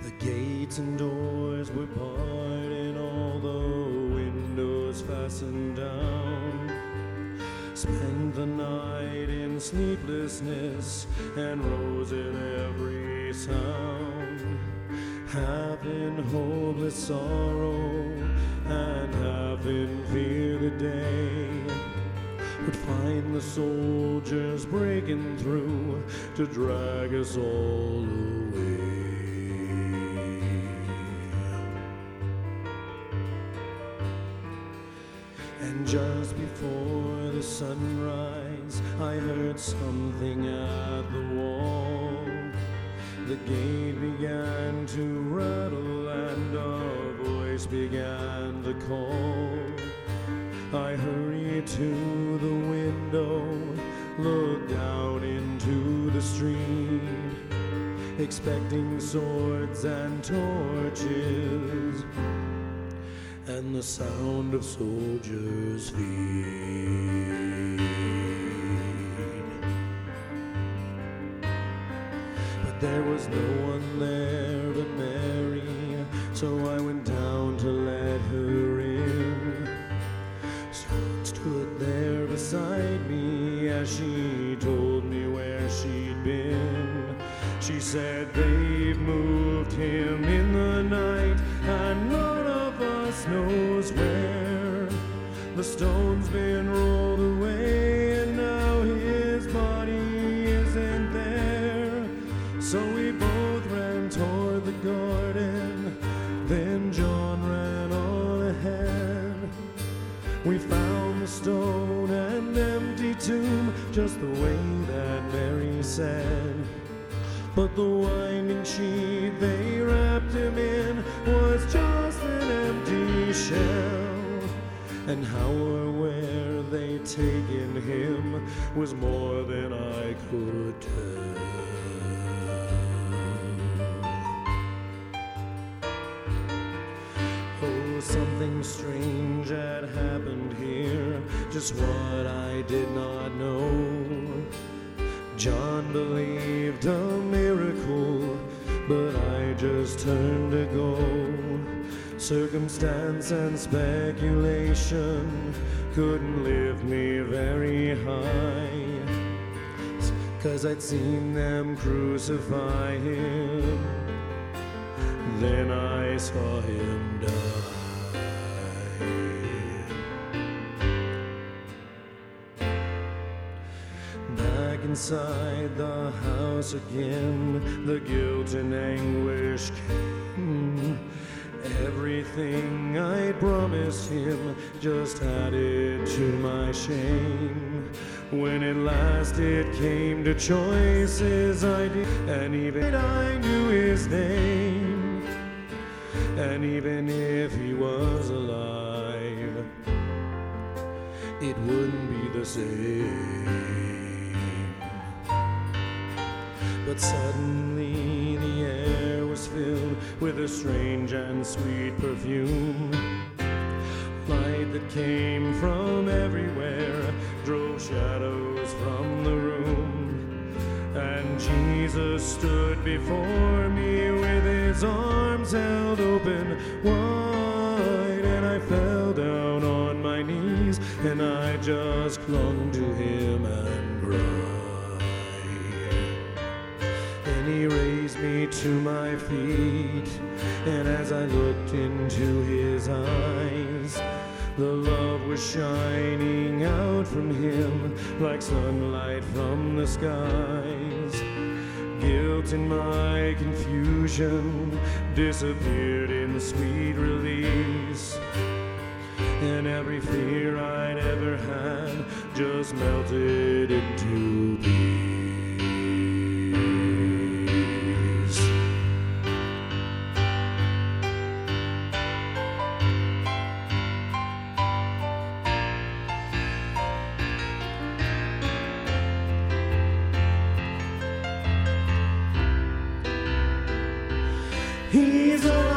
The gates and doors were barred and all the windows fastened down. Spent the night in sleeplessness and rose in every sound. Half in hopeless sorrow and half in fear the day would find the soldiers breaking through to drag us all away. And just before the sunrise, I heard something at the wall. The gate began to rattle and a voice began to call. I hurried to the window, looked out into the street, expecting swords and torches and the sound of soldiers' feet. But there was no one there but Mary, so I went down to let her in. Stood there beside me as she told me where she'd been. She said, they've moved him in the night and none of us knows where. The stone's been rolled away and now his body isn't there. So we both ran toward the garden, then John ran on ahead. We found the stone and empty tomb, just the way that Mary said. But the winding sheet they wrapped him in was just an empty shell. And how or where they'd taken him was more than I could tell. Oh, something strange had happened here, just what I did not know. John believed a miracle, but I just turned to go. Circumstance and speculation couldn't lift me very high, 'cause I'd seen them crucify him, then I saw him die. Inside the house again, the guilt and anguish came. Everything I'd promised him just added to my shame. When at last it came to choices I did, and even I knew his name, and even if he was alive, it wouldn't be the same. But suddenly the air was filled with a strange and sweet perfume. Light that came from everywhere drove shadows from the room. And Jesus stood before me with his arms held open wide. And I fell down on my knees and I just clung to him and cried. He raised me to my feet, and as I looked into his eyes, the love was shining out from him like sunlight from the skies. Guilt in my confusion disappeared in sweet release, and every fear I'd ever had just melted into peace. He's alive.